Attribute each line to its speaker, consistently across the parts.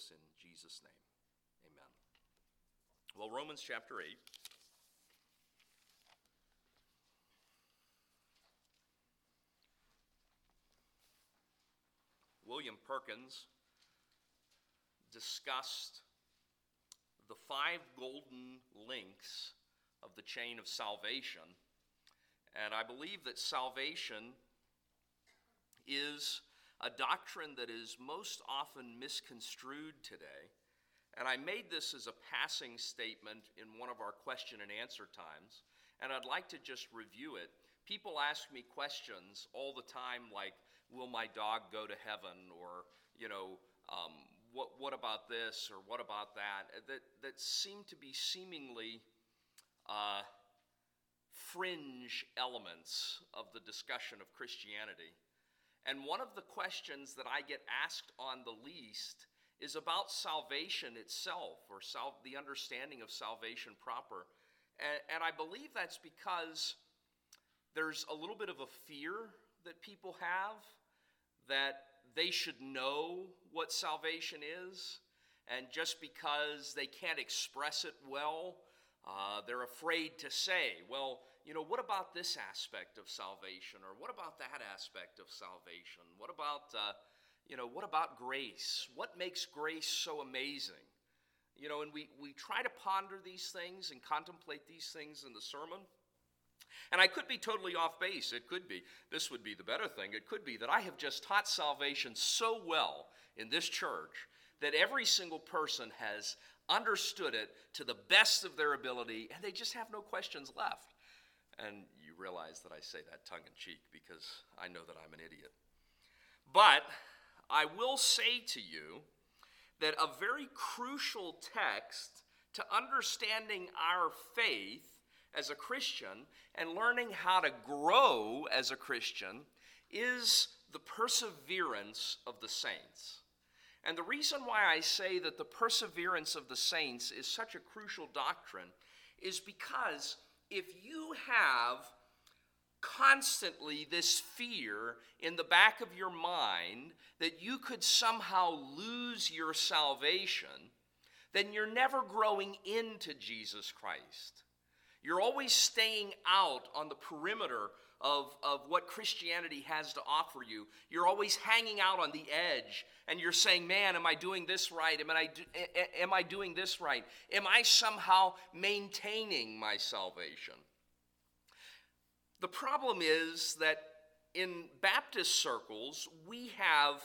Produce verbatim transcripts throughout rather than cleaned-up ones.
Speaker 1: this in Jesus' name. Amen. Well, Romans chapter eight. William Perkins discussed the five golden links of the chain of salvation, and I believe that salvation is a doctrine that is most often misconstrued today. And I made this as a passing statement in one of our question and answer times, and I'd like to just review it. People ask me questions all the time like, will my dog go to heaven? Or, you know, um, what what about this or what about that? That, that seem to be seemingly uh, fringe elements of the discussion of Christianity. And one of the questions that I get asked on the least is about salvation itself, or sal- the understanding of salvation proper. And, and I believe that's because there's a little bit of a fear that people have that they should know what salvation is, and just because they can't express it well, uh, they're afraid to say, well, you know, what about this aspect of salvation, or what about that aspect of salvation? What about, uh, you know, what about grace? What makes grace so amazing? You know, and we, we try to ponder these things and contemplate these things in the sermon. And I could be totally off base. It could be, this would be the better thing. It could be that I have just taught salvation so well in this church that every single person has understood it to the best of their ability, and they just have no questions left. And you realize that I say that tongue-in-cheek because I know that I'm an idiot. But I will say to you that a very crucial text to understanding our faith as a Christian and learning how to grow as a Christian is the perseverance of the saints. And the reason why I say that the perseverance of the saints is such a crucial doctrine is because if you have constantly this fear in the back of your mind that you could somehow lose your salvation, then you're never growing into Jesus Christ. You're always staying out on the perimeter of, of what Christianity has to offer you. You're always hanging out on the edge, and you're saying, man, am I doing this right? Am I, do, am I doing this right? Am I somehow maintaining my salvation? The problem is that in Baptist circles, we have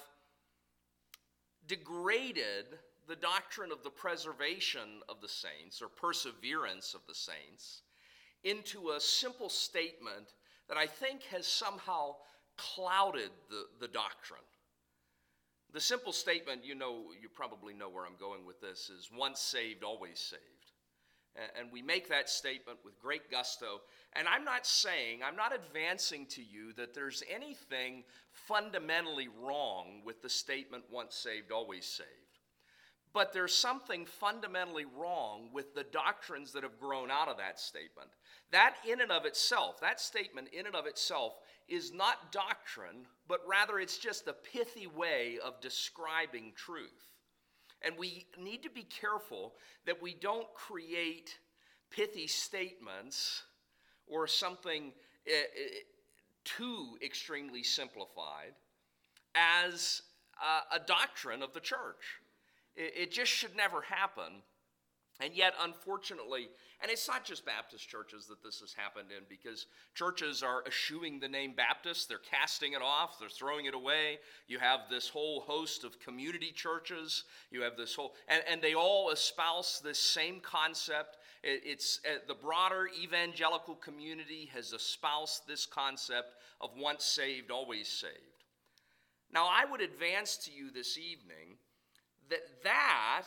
Speaker 1: degraded the doctrine of the preservation of the saints, or perseverance of the saints, into a simple statement that I think has somehow clouded the, the doctrine. The simple statement, you know, you probably know where I'm going with this, is once saved, always saved. And we make that statement with great gusto. And I'm not saying, I'm not advancing to you that there's anything fundamentally wrong with the statement once saved, always saved. But there's something fundamentally wrong with the doctrines that have grown out of that statement. That in and of itself, that statement in and of itself is not doctrine, but rather it's just a pithy way of describing truth. And we need to be careful that we don't create pithy statements or something uh, too extremely simplified as uh, a doctrine of the church. It just should never happen. And yet, unfortunately, and it's not just Baptist churches that this has happened in, because churches are eschewing the name Baptist. They're casting it off. They're throwing it away. You have this whole host of community churches. You have this whole, and, and they all espouse this same concept. It, it's uh, the broader evangelical community has espoused this concept of once saved, always saved. Now, I would advance to you this evening that that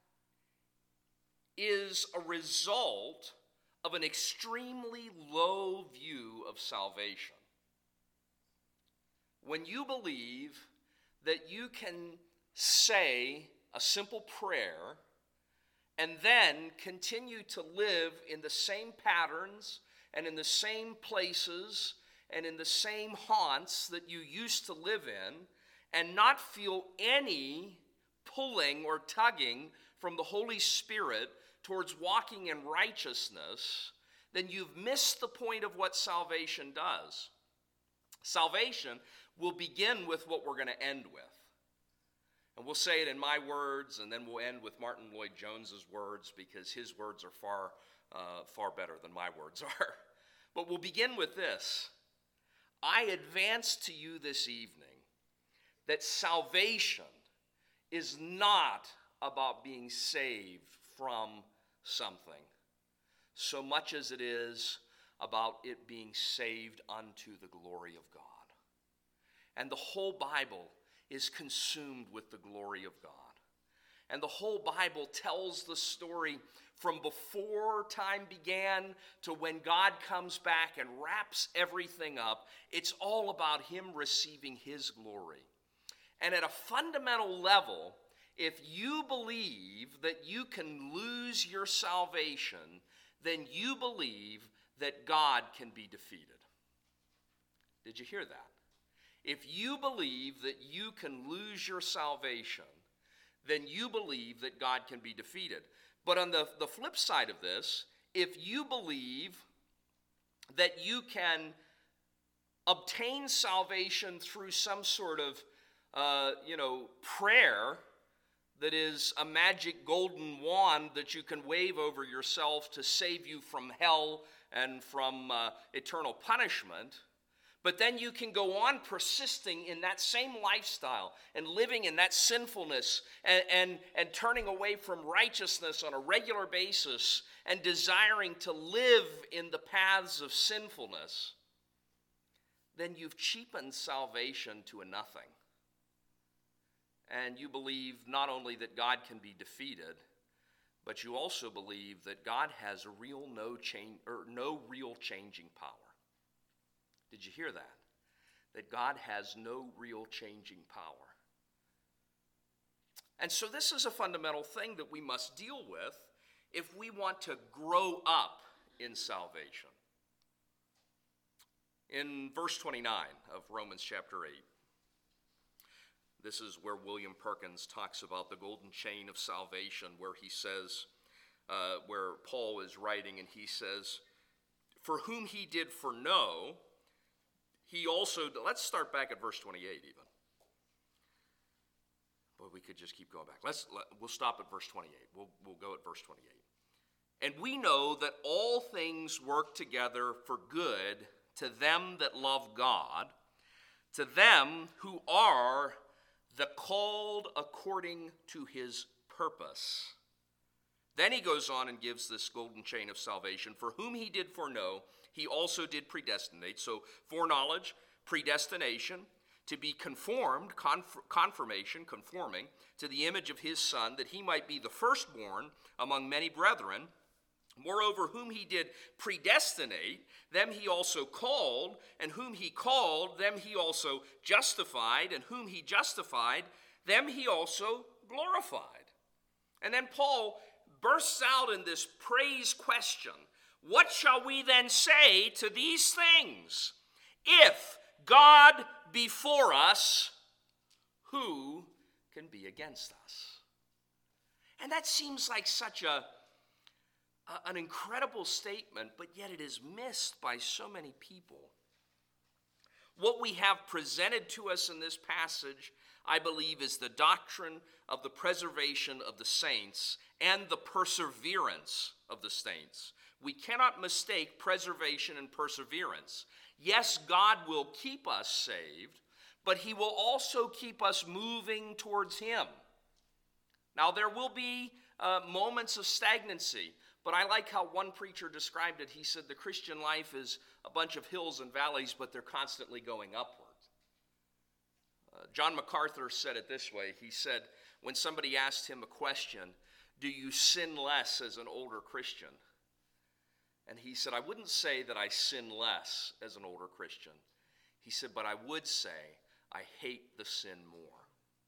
Speaker 1: is a result of an extremely low view of salvation. When you believe that you can say a simple prayer and then continue to live in the same patterns and in the same places and in the same haunts that you used to live in, and not feel any pulling or tugging from the Holy Spirit towards walking in righteousness, then you've missed the point of what salvation does. Salvation will begin with what we're going to end with. And we'll say it in my words, and then we'll end with Martin Lloyd-Jones's words, because his words are far, uh, far better than my words are. But we'll begin with this. I advance to you this evening that salvation is not about being saved from something, so much as it is about it being saved unto the glory of God. And the whole Bible is consumed with the glory of God. And the whole Bible tells the story from before time began to when God comes back and wraps everything up. It's all about him receiving his glory. And at a fundamental level, if you believe that you can lose your salvation, then you believe that God can be defeated. Did you hear that? If you believe that you can lose your salvation, then you believe that God can be defeated. But on the, the flip side of this, if you believe that you can obtain salvation through some sort of, uh, you know, prayer that is a magic golden wand that you can wave over yourself to save you from hell and from uh, eternal punishment, but then you can go on persisting in that same lifestyle and living in that sinfulness and, and, and turning away from righteousness on a regular basis and desiring to live in the paths of sinfulness, then you've cheapened salvation to a nothing. And you believe not only that God can be defeated, but you also believe that God has a real no change or no real changing power. Did you hear that? That God has no real changing power. And so this is a fundamental thing that we must deal with if we want to grow up in salvation. In verse twenty-nine of Romans chapter eight, this is where William Perkins talks about the golden chain of salvation, where he says, uh, where Paul is writing, and he says, for whom he did foreknow, he also, let's start back at verse twenty-eight even. Boy, we could just keep going back. Let's, let, we'll stop at verse twenty-eight. We'll, we'll go at verse twenty-eight. And we know that all things work together for good to them that love God, to them who are the called according to his purpose. Then he goes on and gives this golden chain of salvation. For whom he did foreknow, he also did predestinate. So foreknowledge, predestination, to be conformed, conf- confirmation, conforming to the image of his Son, that he might be the firstborn among many brethren. Moreover, whom he did predestinate, them he also called, and whom he called, them he also justified, and whom he justified, them he also glorified. And then Paul bursts out in this praise question. What shall we then say to these things? If God be for us, who can be against us? And that seems like such a an incredible statement, but yet it is missed by so many people. What we have presented to us in this passage, I believe, is the doctrine of the preservation of the saints and the perseverance of the saints. We cannot mistake preservation and perseverance. Yes, God will keep us saved, but he will also keep us moving towards him. Now, there will be uh, moments of stagnancy. But I like how one preacher described it. He said the Christian life is a bunch of hills and valleys, but they're constantly going upward. Uh, John MacArthur said it this way. He said, when somebody asked him a question, do you sin less as an older Christian? And he said, I wouldn't say that I sin less as an older Christian. He said, but I would say I hate the sin more.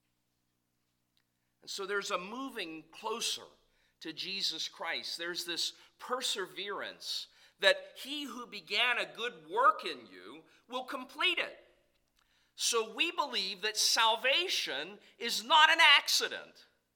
Speaker 1: And so there's a moving closer to Jesus Christ. There's this perseverance that he who began a good work in you will complete it. So we believe that salvation is not an accident.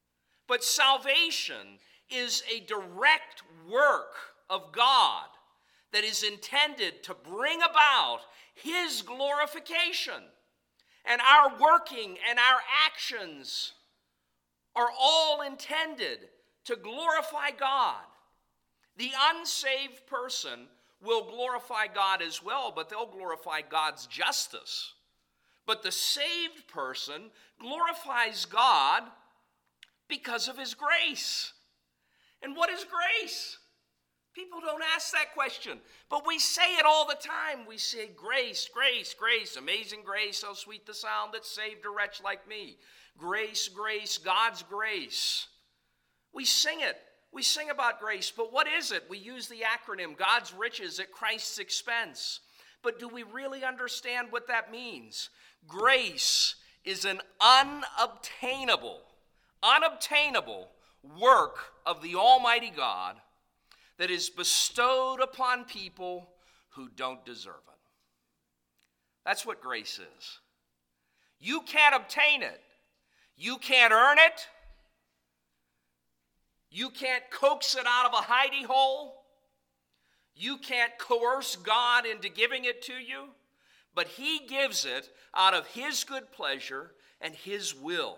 Speaker 1: But salvation is a direct work of God that is intended to bring about his glorification. And our working and our actions are all intended to glorify God. The unsaved person will glorify God as well, but they'll glorify God's justice. But the saved person glorifies God because of his grace. And what is grace? People don't ask that question, but we say it all the time. We say grace, grace, grace, amazing grace, how sweet the sound that saved a wretch like me. Grace, grace, God's grace. We sing it. We sing about grace, but what is it? We use the acronym, God's riches at Christ's expense. But do we really understand what that means? Grace is an unobtainable, unobtainable work of the Almighty God that is bestowed upon people who don't deserve it. That's what grace is. You can't obtain it. You can't earn it. You can't coax it out of a hidey hole. You can't coerce God into giving it to you. But he gives it out of his good pleasure and his will.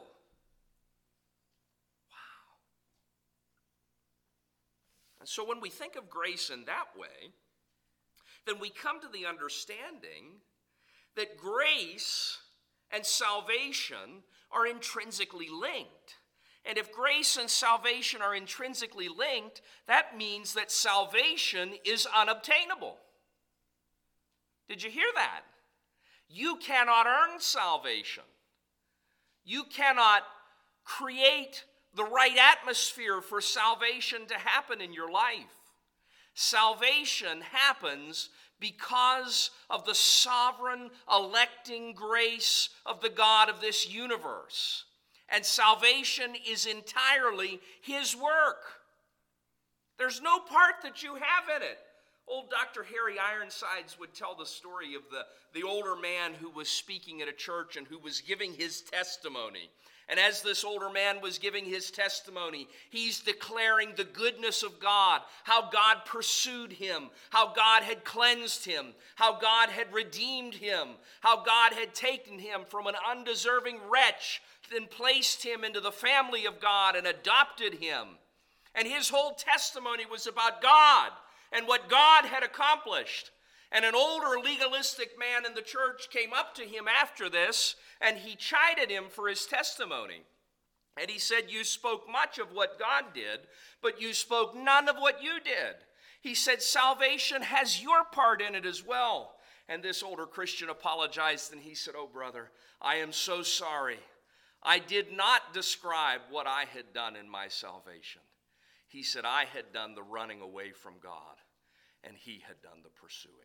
Speaker 1: And so when we think of grace in that way, then we come to the understanding that grace and salvation are intrinsically linked. And if grace and salvation are intrinsically linked, that means that salvation is unobtainable. Did you hear that? You cannot earn salvation. You cannot create the right atmosphere for salvation to happen in your life. Salvation happens because of the sovereign electing grace of the God of this universe. And salvation is entirely his work. There's no part that you have in it. Old Doctor Harry Ironsides would tell the story of the, the older man who was speaking at a church and who was giving his testimony. And as this older man was giving his testimony, he's declaring the goodness of God, how God pursued him, how God had cleansed him, how God had redeemed him, how God had taken him from an undeserving wretch and placed him into the family of God and adopted him. And his whole testimony was about God and what God had accomplished. And an older legalistic man in the church came up to him after this, and he chided him for his testimony. And he said, "You spoke much of what God did, but you spoke none of what you did." He said, "Salvation has your part in it as well." And this older Christian apologized, and he said, "Oh, brother, I am so sorry. I did not describe what I had done in my salvation." He said, "I had done the running away from God, and he had done the pursuing.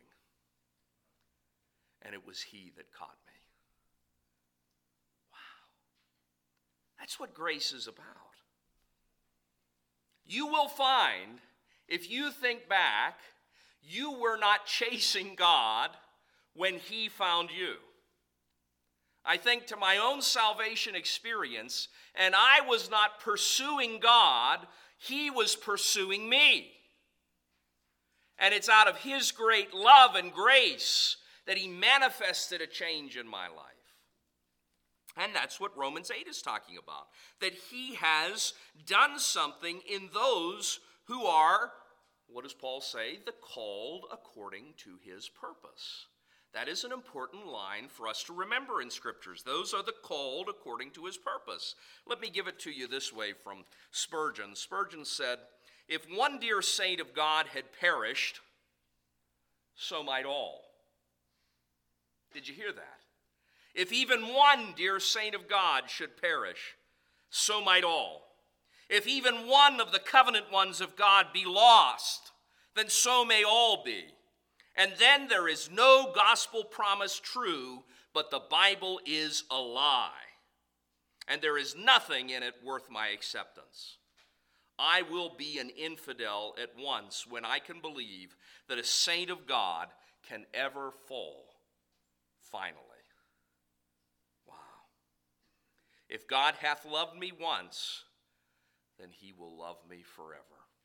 Speaker 1: And it was he that caught me." Wow. That's what grace is about. You will find, if you think back, you were not chasing God when he found you. I think to my own salvation experience, and I was not pursuing God, he was pursuing me. And it's out of his great love and grace that he manifested a change in my life. And that's what Romans eight is talking about, that he has done something in those who are, what does Paul say? The called according to his purpose. That is an important line for us to remember in scriptures. Those are the called according to his purpose. Let me give it to you this way from Spurgeon. Spurgeon said, "If one dear saint of God had perished, so might all." Did you hear that? If even one dear saint of God should perish, so might all. If even one of the covenant ones of God be lost, then so may all be. And then there is no gospel promise true, but the Bible is a lie. And there is nothing in it worth my acceptance. I will be an infidel at once when I can believe that a saint of God can ever fall finally. Wow. If God hath loved me once, then he will love me forever.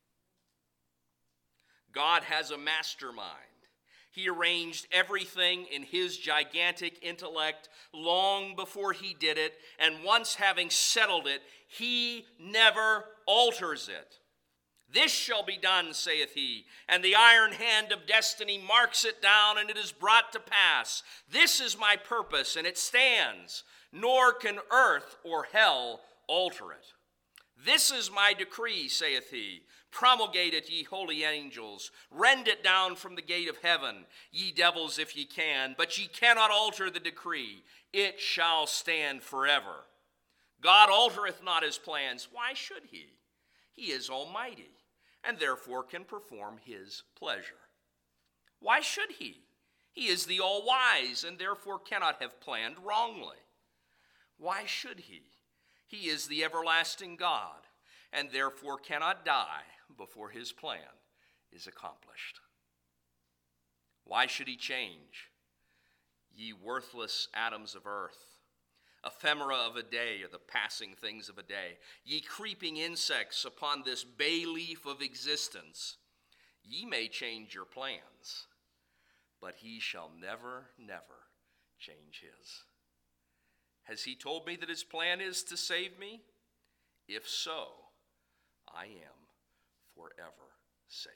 Speaker 1: God has a mastermind. He arranged everything in his gigantic intellect long before he did it, and once having settled it, he never alters it. This shall be done, saith he, and the iron hand of destiny marks it down, and it is brought to pass. This is my purpose, and it stands, nor can earth or hell alter it. This is my decree, saith he. Promulgate it, ye holy angels. Rend it down from the gate of heaven, ye devils, if ye can. But ye cannot alter the decree. It shall stand forever. God altereth not his plans. Why should he? He is almighty, and therefore can perform his pleasure. Why should he? He is the all-wise, and therefore cannot have planned wrongly. Why should he? He is the everlasting God, and therefore cannot die before his plan is accomplished. Why should he change? Ye worthless atoms of earth, ephemera of a day, or the passing things of a day, ye creeping insects upon this bay leaf of existence, ye may change your plans, but he shall never, never change his. Has he told me that his plan is to save me? If so, I am forever safe.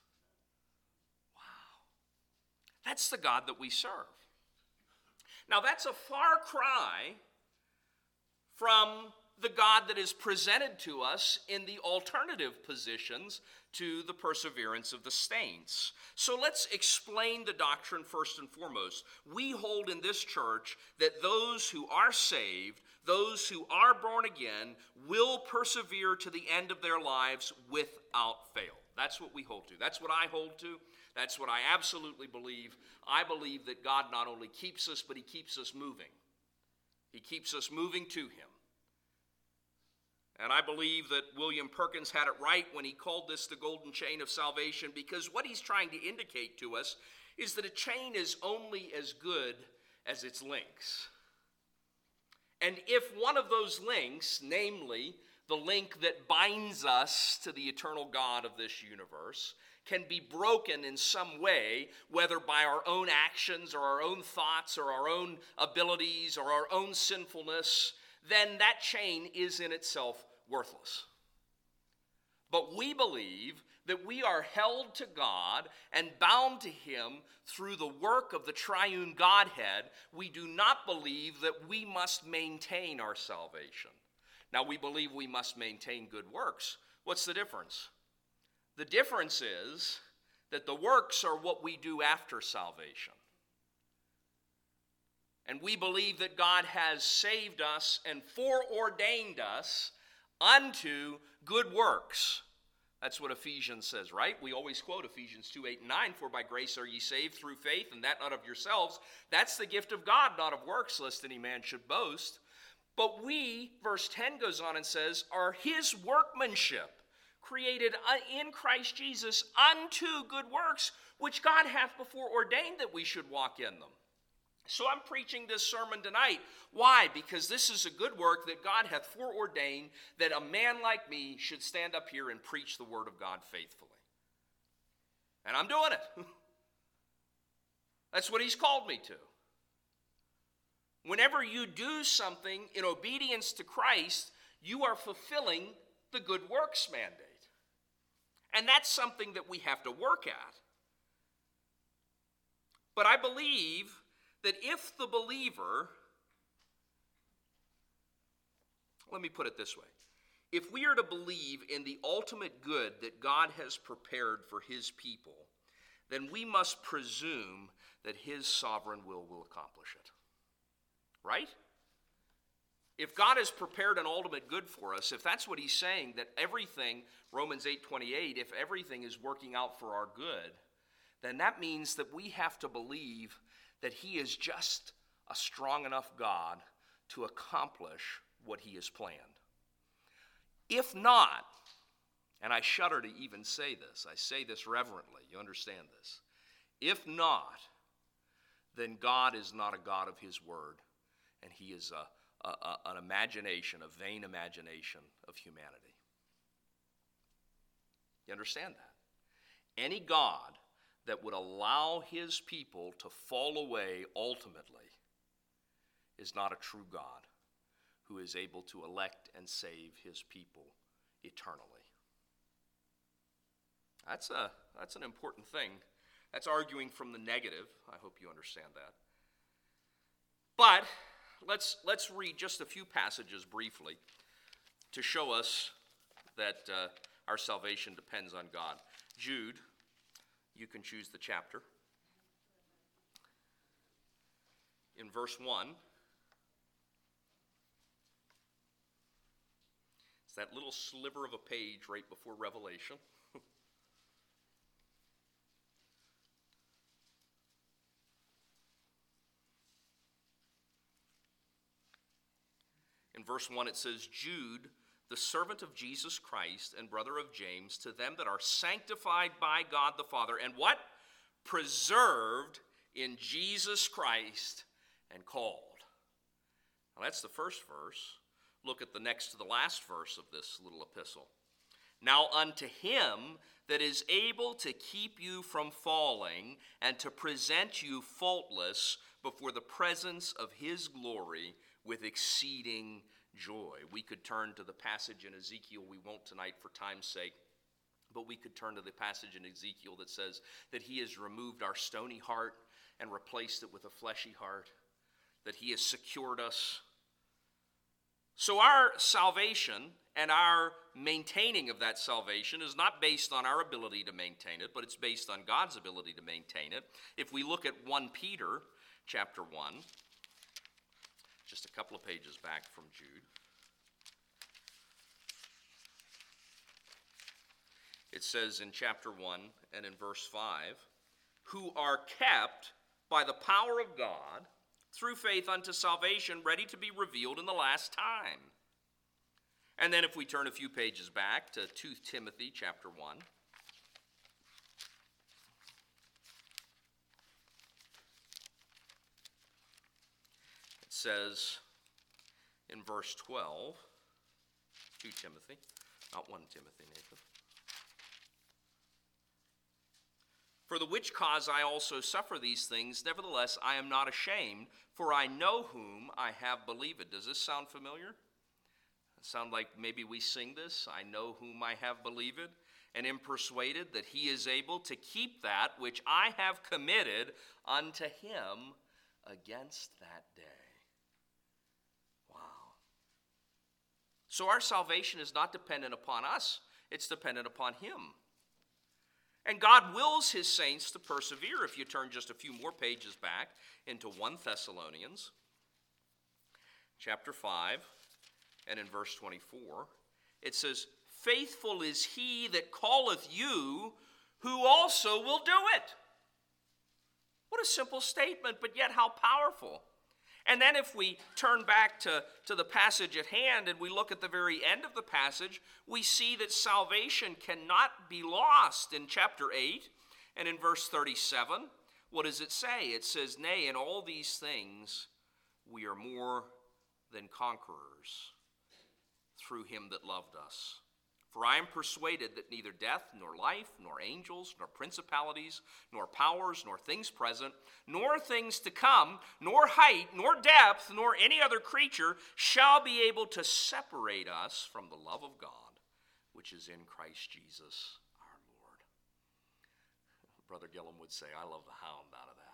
Speaker 1: Wow. That's the God that we serve. Now, that's a far cry from the God that is presented to us in the alternative positions to the perseverance of the saints. So let's explain the doctrine first and foremost. We hold in this church that those who are saved, those who are born again, will persevere to the end of their lives without fail. That's what we hold to. That's what I hold to. That's what I absolutely believe. I believe that God not only keeps us, but he keeps us moving. He keeps us moving to him. And I believe that William Perkins had it right when he called this the golden chain of salvation, because what he's trying to indicate to us is that a chain is only as good as its links. And if one of those links, namely the link that binds us to the eternal God of this universe, can be broken in some way, whether by our own actions or our own thoughts or our own abilities or our own sinfulness, then that chain is in itself worthless. But we believe that we are held to God and bound to him through the work of the triune Godhead. We do not believe that we must maintain our salvation. Now, we believe we must maintain good works. What's the difference? The difference is that the works are what we do after salvation. And we believe that God has saved us and foreordained us unto good works. That's what Ephesians says, right? We always quote Ephesians two, eight, and nine, for by grace are ye saved through faith, and that not of yourselves. That's the gift of God, not of works, lest any man should boast. But we, verse ten goes on and says, are his workmanship, created in Christ Jesus unto good works, which God hath before ordained that we should walk in them. So I'm preaching this sermon tonight. Why? Because this is a good work that God hath foreordained, that a man like me should stand up here and preach the word of God faithfully. And I'm doing it. That's what he's called me to. Whenever you do something in obedience to Christ, you are fulfilling the good works mandate. And that's something that we have to work at. But I believe that if the believer, let me put it this way, if we are to believe in the ultimate good that God has prepared for his people, then we must presume that his sovereign will will accomplish it. Right? If God has prepared an ultimate good for us, if that's what he's saying, that everything, Romans eight twenty-eight, if everything is working out for our good, then that means that we have to believe that he is just a strong enough God to accomplish what he has planned. If not, and I shudder to even say this, I say this reverently, you understand this. If not, then God is not a God of his word, and he is a, a, a, an imagination, a vain imagination of humanity. You understand that? Any God that would allow his people to fall away ultimately is not a true God who is able to elect and save his people eternally. That's a that's an important thing. That's arguing from the negative. I hope you understand that. But let's let's read just a few passages briefly to show us that uh, our salvation depends on God. Jude, you can choose the chapter. In verse one, it's that little sliver of a page right before Revelation. In verse one it says, Jude, the servant of Jesus Christ and brother of James, to them that are sanctified by God the Father, and what? Preserved in Jesus Christ and called. Now that's the first verse. Look at the next to the last verse of this little epistle. Now unto him that is able to keep you from falling and to present you faultless before the presence of his glory with exceeding joy. We could turn to the passage in Ezekiel. We won't tonight for time's sake. But we could turn to the passage in Ezekiel that says that he has removed our stony heart and replaced it with a fleshy heart. That he has secured us. So our salvation and our maintaining of that salvation is not based on our ability to maintain it, but it's based on God's ability to maintain it. If we look at First Peter chapter one, just a couple of pages back from Jude. It says in chapter one and in verse five, who are kept by the power of God through faith unto salvation, ready to be revealed in the last time. And then if we turn a few pages back to Second Timothy chapter one, it says in verse twelve, Second Timothy, not First Timothy, Nathan. For the which cause I also suffer these things, nevertheless I am not ashamed, for I know whom I have believed. Does this sound familiar? Sound like maybe we sing this? I know whom I have believed, and am persuaded that he is able to keep that which I have committed unto him against that day. Wow. So our salvation is not dependent upon us, it's dependent upon him. And God wills his saints to persevere. If you turn just a few more pages back into First Thessalonians chapter five and in verse twenty-four, it says, faithful is he that calleth you, who also will do it. What a simple statement, but yet how powerful. And then if we turn back to, to the passage at hand and we look at the very end of the passage, we see that salvation cannot be lost. In chapter eight and in verse thirty-seven, what does it say? It says, nay, in all these things we are more than conquerors through him that loved us. For I am persuaded that neither death, nor life, nor angels, nor principalities, nor powers, nor things present, nor things to come, nor height, nor depth, nor any other creature shall be able to separate us from the love of God, which is in Christ Jesus our Lord. Brother Gillum would say, I love the hound out of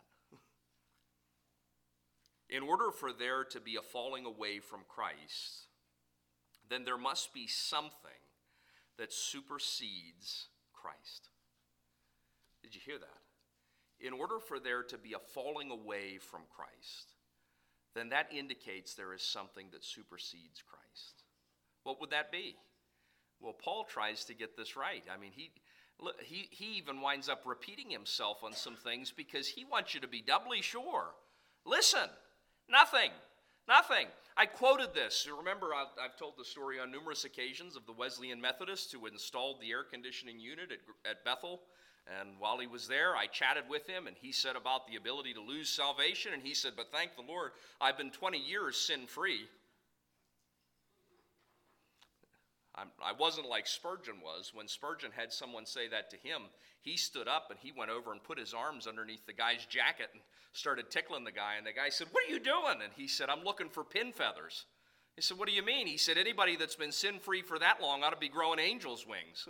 Speaker 1: that. In order for there to be a falling away from Christ, then there must be something that supersedes Christ. Did you hear that? In order for there to be a falling away from Christ, then that indicates there is something that supersedes Christ. What would that be? Well, Paul tries to get this right. I mean, he, he, he even winds up repeating himself on some things because he wants you to be doubly sure. Listen, nothing. Nothing. I quoted this. You remember, I've, I've told the story on numerous occasions of the Wesleyan Methodist who installed the air conditioning unit at, at Bethel. And while he was there, I chatted with him, and he said about the ability to lose salvation. And he said, but thank the Lord, I've been twenty years sin-free. I'm, I wasn't like Spurgeon was. When Spurgeon had someone say that to him, he stood up and he went over and put his arms underneath the guy's jacket and started tickling the guy. And the guy said, "What are you doing?" And he said, "I'm looking for pin feathers." He said, "What do you mean?" He said, "Anybody that's been sin-free for that long ought to be growing angels' wings."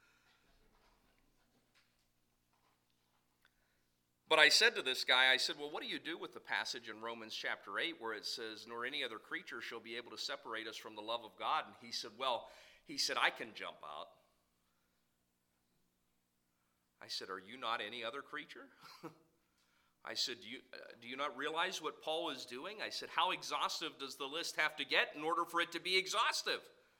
Speaker 1: But I said to this guy, I said, "Well, what do you do with the passage in Romans chapter eight where it says, 'Nor any other creature shall be able to separate us from the love of God'?" And he said, well, he said, "I can jump out." I said, "Are you not any other creature?" I said, do you, uh, do you not realize what Paul is doing? I said, "How exhaustive does the list have to get in order for it to be exhaustive?"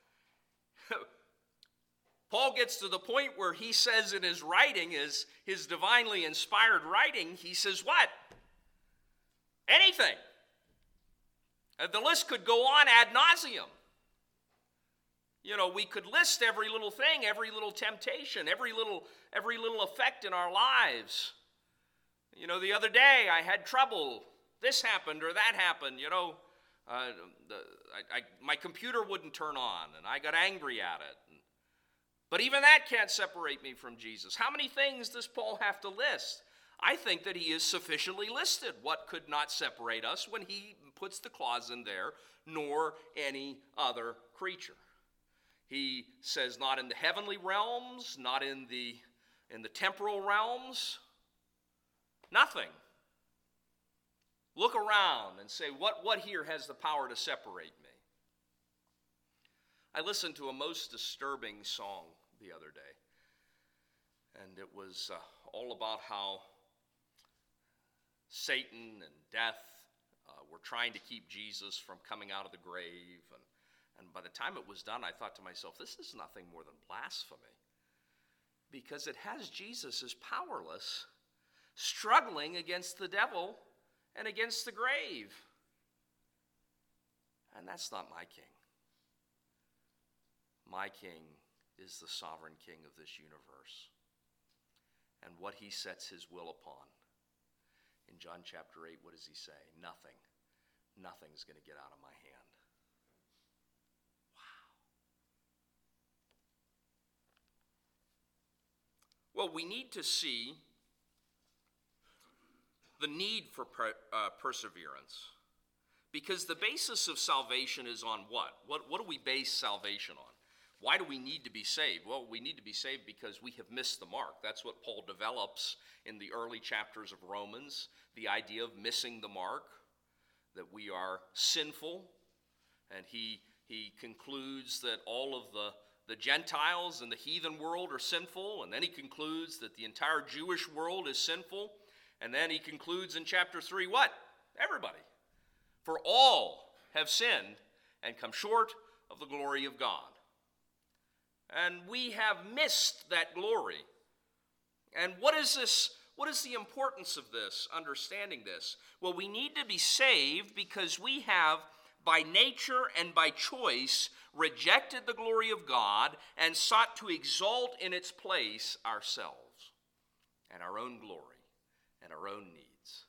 Speaker 1: Paul gets to the point where he says in his writing, his, his divinely inspired writing, he says what? Anything. Uh, the list could go on ad nauseum. You know, we could list every little thing, every little temptation, every little, every little effect in our lives. You know, the other day I had trouble. This happened or that happened, you know. Uh, the, I, I, my computer wouldn't turn on, and I got angry at it. And, but even that can't separate me from Jesus. How many things does Paul have to list? I think that he is sufficiently listed. What could not separate us when he puts the clause in there, nor any other creature. He says not in the heavenly realms, not in the, in the temporal realms, nothing. Look around and say, what, what here has the power to separate me? I listened to a most disturbing song the other day, and it was uh, all about how Satan and death uh, were trying to keep Jesus from coming out of the grave. And, and by the time it was done, I thought to myself, this is nothing more than blasphemy, because it has Jesus as powerless, struggling against the devil and against the grave. And that's not my king. My king is the sovereign king of this universe. And what he sets his will upon. In John chapter eight, what does he say? Nothing. Nothing's going to get out of my hand. Wow. Well, we need to see the need for per, uh, perseverance. Because the basis of salvation is on what? What, what do we base salvation on? Why do we need to be saved? Well, we need to be saved because we have missed the mark. That's what Paul develops in the early chapters of Romans, the idea of missing the mark, that we are sinful. And he, he concludes that all of the, the Gentiles in the heathen world are sinful. And then he concludes that the entire Jewish world is sinful. And then he concludes in chapter three, what? Everybody. For all have sinned and come short of the glory of God. And we have missed that glory. And what is this? What is the importance of this, understanding this? Well, we need to be saved because we have, by nature and by choice, rejected the glory of God and sought to exalt in its place ourselves and our own glory and our own needs.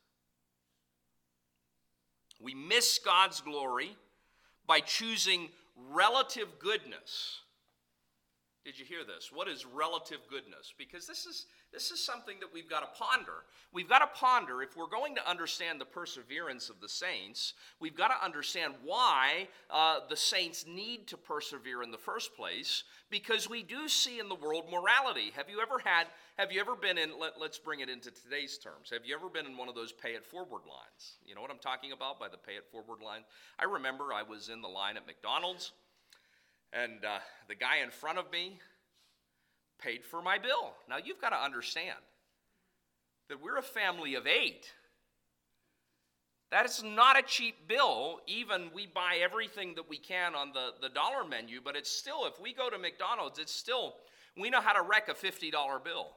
Speaker 1: We miss God's glory by choosing relative goodness. Did you hear this? What is relative goodness? Because this is this is something that we've got to ponder. We've got to ponder, if we're going to understand the perseverance of the saints, we've got to understand why uh, the saints need to persevere in the first place, because we do see in the world morality. Have you ever had, have you ever been in, let, let's bring it into today's terms, have you ever been in one of those pay it forward lines? You know what I'm talking about by the pay it forward line? I remember I was in the line at McDonald's, and uh, the guy in front of me paid for my bill. Now, you've got to understand that we're a family of eight. That is not a cheap bill. Even we buy everything that we can on the, the dollar menu, but it's still, if we go to McDonald's, it's still, we know how to wreck a fifty dollar bill.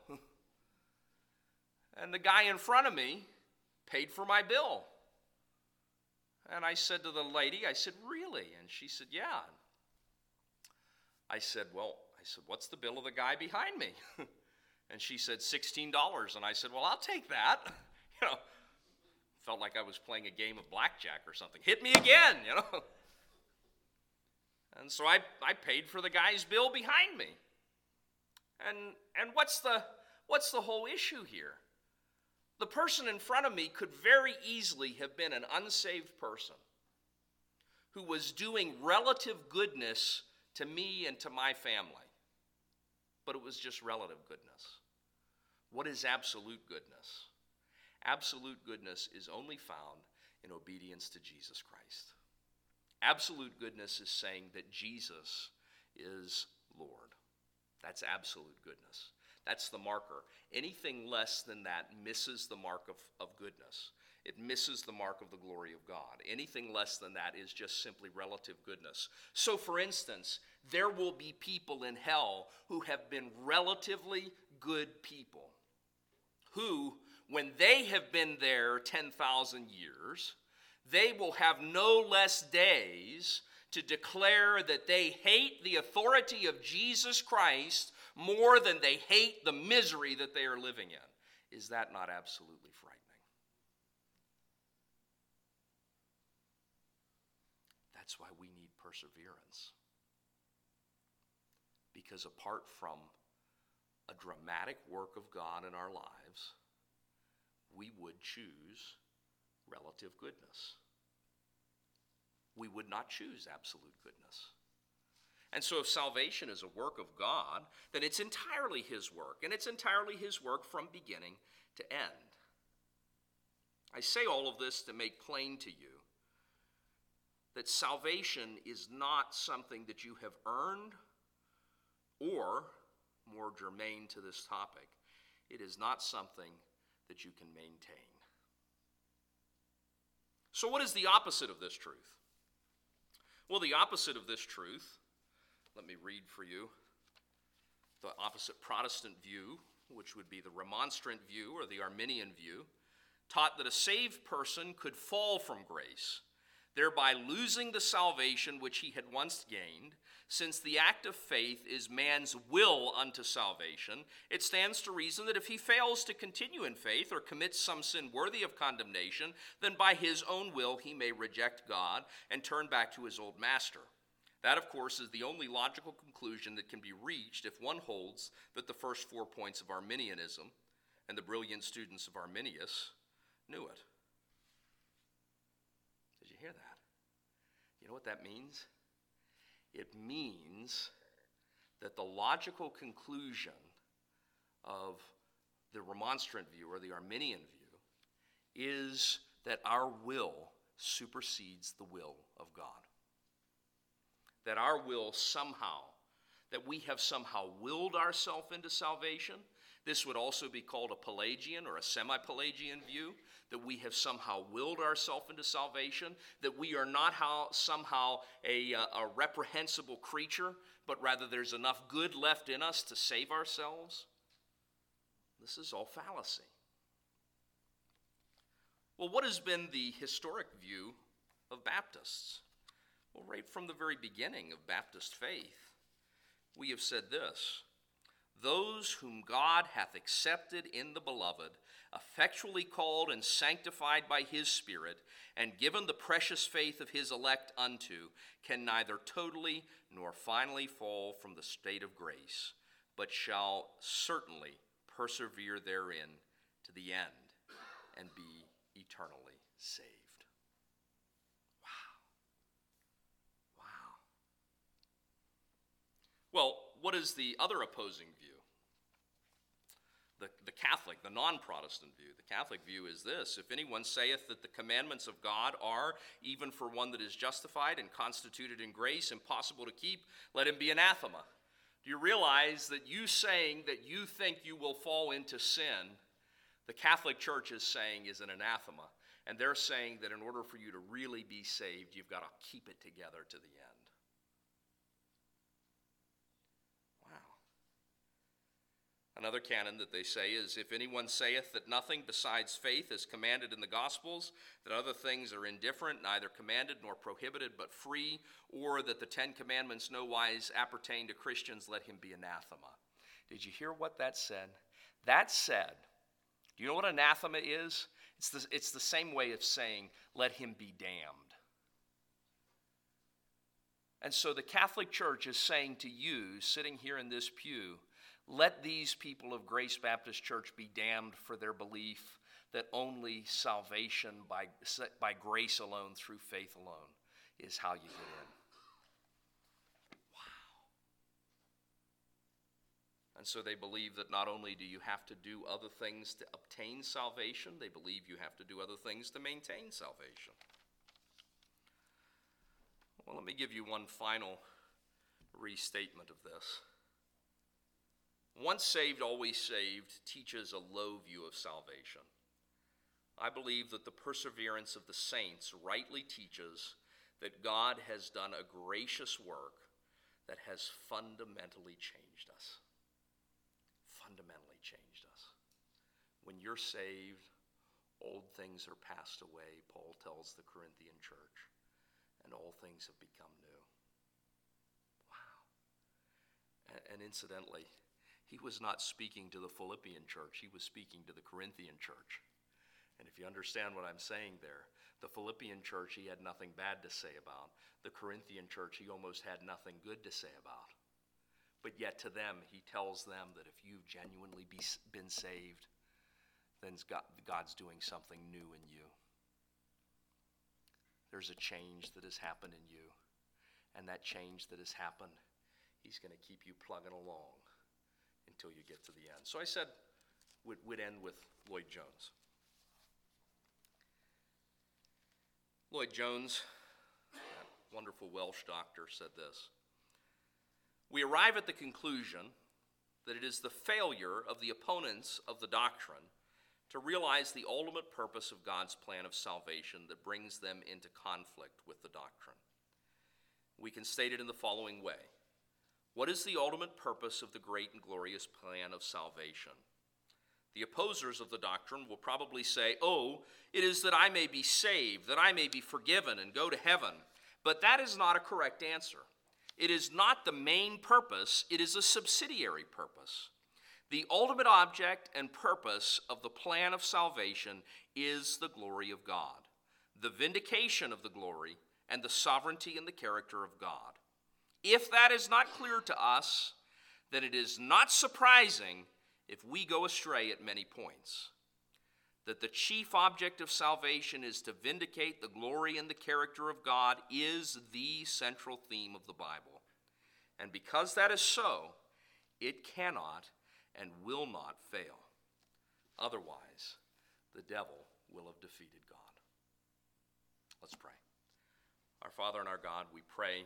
Speaker 1: And the guy in front of me paid for my bill. And I said to the lady, I said, "Really?" And she said, "Yeah." I said, well, I said, "What's the bill of the guy behind me?" And she said, sixteen dollars. And I said, "Well, I'll take that." You know, felt like I was playing a game of blackjack or something. Hit me again, you know. And so I, I paid for the guy's bill behind me. And, and what's the, what's the whole issue here? The person in front of me could very easily have been an unsaved person who was doing relative goodness to me and to my family. But it was just relative goodness. What is absolute goodness? Absolute goodness is only found in obedience to Jesus Christ. Absolute goodness is saying that Jesus is Lord. That's absolute goodness. That's the marker. Anything less than that misses the mark of, of goodness. It misses the mark of the glory of God. Anything less than that is just simply relative goodness. So, for instance, there will be people in hell who have been relatively good people, who, when they have been there ten thousand years, they will have no less days to declare that they hate the authority of Jesus Christ more than they hate the misery that they are living in. Is that not absolutely frightening? That's why we need perseverance. Because apart from a dramatic work of God in our lives, we would choose relative goodness. We would not choose absolute goodness. And so if salvation is a work of God, then it's entirely his work, and it's entirely his work from beginning to end. I say all of this to make plain to you that salvation is not something that you have earned, or, more germane to this topic, it is not something that you can maintain. So what is the opposite of this truth? Well, the opposite of this truth, let me read for you the opposite Protestant view, which would be the Remonstrant view or the Arminian view, taught that a saved person could fall from grace, thereby losing the salvation which he had once gained. Since the act of faith is man's will unto salvation, it stands to reason that if he fails to continue in faith or commits some sin worthy of condemnation, then by his own will he may reject God and turn back to his old master. That, of course, is the only logical conclusion that can be reached if one holds that the first four points of Arminianism, and the brilliant students of Arminius knew it. Did you hear that? You know what that means? It means that the logical conclusion of the Remonstrant view or the Arminian view is that our will supersedes the will of God. That our will somehow, that we have somehow willed ourselves into salvation. This would also be called a Pelagian or a semi-Pelagian view, that we have somehow willed ourselves into salvation, that we are not how, somehow a, a reprehensible creature, but rather there's enough good left in us to save ourselves. This is all fallacy. Well, what has been the historic view of Baptists? Well, right from the very beginning of Baptist faith, we have said this: those whom God hath accepted in the beloved, effectually called and sanctified by his Spirit, and given the precious faith of his elect unto, can neither totally nor finally fall from the state of grace, but shall certainly persevere therein to the end, and be eternally saved. Wow. Wow. Well, what is the other opposing view? The, the Catholic, the non-Protestant view. The Catholic view is this: if anyone saith that the commandments of God are, even for one that is justified and constituted in grace, impossible to keep, let him be anathema. Do you realize that you saying that you think you will fall into sin, the Catholic Church is saying is an anathema. And they're saying that in order for you to really be saved, you've got to keep it together to the end. Another canon that they say is, if anyone saith that nothing besides faith is commanded in the Gospels, that other things are indifferent, neither commanded nor prohibited, but free, or that the Ten Commandments no wise appertain to Christians, let him be anathema. Did you hear what that said? That said, do you know what anathema is? It's the, it's the same way of saying, let him be damned. And so the Catholic Church is saying to you, sitting here in this pew, let these people of Grace Baptist Church be damned for their belief that only salvation by, by grace alone, through faith alone, is how you get in. Wow. And so they believe that not only do you have to do other things to obtain salvation, they believe you have to do other things to maintain salvation. Well, let me give you one final restatement of this. Once saved, always saved teaches a low view of salvation. I believe that the perseverance of the saints rightly teaches that God has done a gracious work that has fundamentally changed us. Fundamentally changed us. When you're saved, old things are passed away, Paul tells the Corinthian church, and all things have become new. Wow. And, and incidentally, he was not speaking to the Philippian church, he was speaking to the Corinthian church. And if you understand what I'm saying there, the Philippian church he had nothing bad to say about. The Corinthian church he almost had nothing good to say about. But yet to them, he tells them that if you've genuinely be, been saved, then God, God's doing something new in you. There's a change that has happened in you. And that change that has happened, he's going to keep you plugging along until you get to the end. So I said we'd, we'd end with Lloyd Jones. Lloyd Jones, that wonderful Welsh doctor, said this: "We arrive at the conclusion that it is the failure of the opponents of the doctrine to realize the ultimate purpose of God's plan of salvation that brings them into conflict with the doctrine. We can state it in the following way. What is the ultimate purpose of the great and glorious plan of salvation? The opposers of the doctrine will probably say, oh, it is that I may be saved, that I may be forgiven and go to heaven. But that is not a correct answer. It is not the main purpose, it is a subsidiary purpose. The ultimate object and purpose of the plan of salvation is the glory of God, the vindication of the glory, and the sovereignty and the character of God. If that is not clear to us, then it is not surprising if we go astray at many points. That the chief object of salvation is to vindicate the glory and the character of God is the central theme of the Bible. And because that is so, it cannot and will not fail. Otherwise, the devil will have defeated God. Let's pray. Our Father and our God, we pray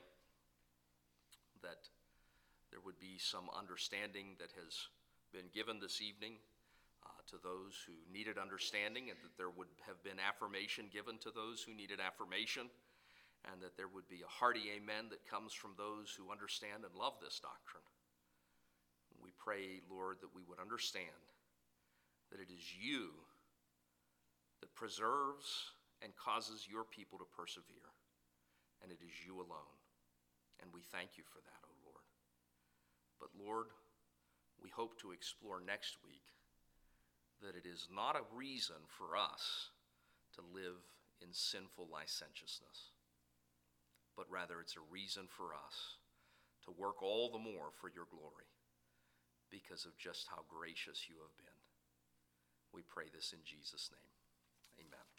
Speaker 1: that there would be some understanding that has been given this evening uh, to those who needed understanding, and that there would have been affirmation given to those who needed affirmation, and that there would be a hearty amen that comes from those who understand and love this doctrine. We pray, Lord, that we would understand that it is you that preserves and causes your people to persevere, and it is you alone. And we thank you for that, O Lord. But Lord, we hope to explore next week that it is not a reason for us to live in sinful licentiousness, but rather it's a reason for us to work all the more for your glory because of just how gracious you have been. We pray this in Jesus' name. Amen.